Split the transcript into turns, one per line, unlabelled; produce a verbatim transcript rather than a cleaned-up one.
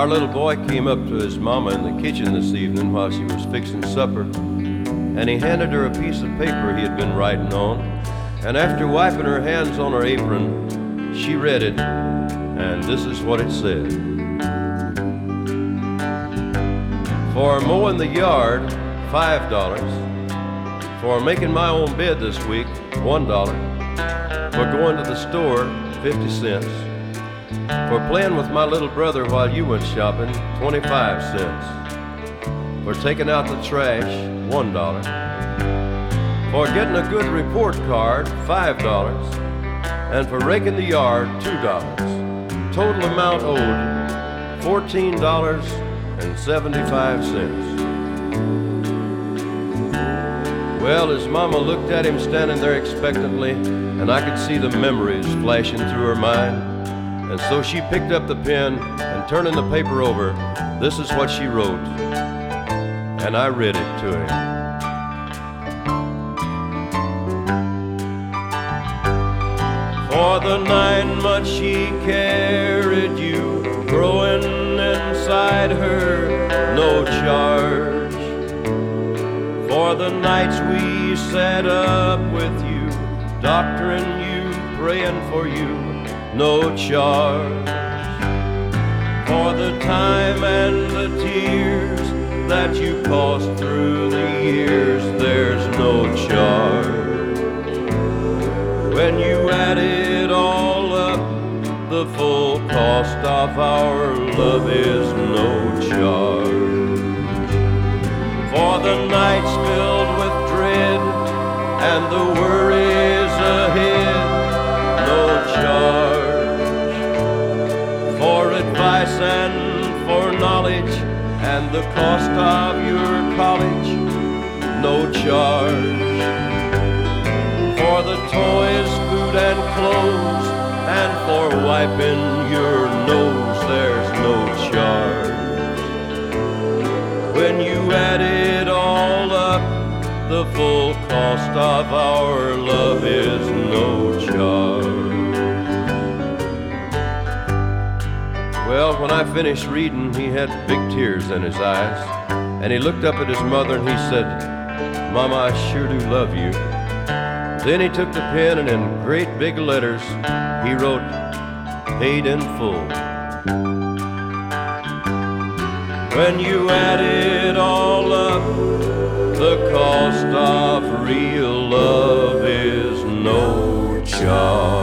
Our little boy came up to his mama in the kitchen this evening while she was fixing supper, and he handed her a piece of paper he had been writing on, and after wiping her hands on her apron, she read it, and this is what it said. For mowing the yard, five dollars. For making my own bed this week, one dollar. For going to the store, fifty cents. For playing with my little brother while you went shopping, twenty-five cents. For taking out the trash, one dollar. For getting a good report card, five dollars. And for raking the yard, two dollars. Total amount owed, fourteen dollars and seventy-five cents. Well, his mama looked at him standing there expectantly, and I could see the memories flashing through her mind. And so she picked up the pen, and turning the paper over, this is what she wrote. And I read it to him. For the nine months she carried you, growing inside her, no charge. For the nights we sat up with you, doctoring you, praying for you, no charge. For the time and the tears that you cost through the years, there's no charge. When you add it all up, the full cost of our love is no charge. For the nights filled with dread and the worries ahead, no charge. For advice and for knowledge and the cost of your college, no charge. For the toys, food and clothes, and for wiping your nose, there's no charge. When you add it all up, the full cost of our love is no charge. Well, when I finished reading, he had big tears in his eyes, and he looked up at his mother and he said, Mama, I sure do love you. Then he took the pen and in great big letters, he wrote, paid in full. When you add it all up, the cost of real love is no charge.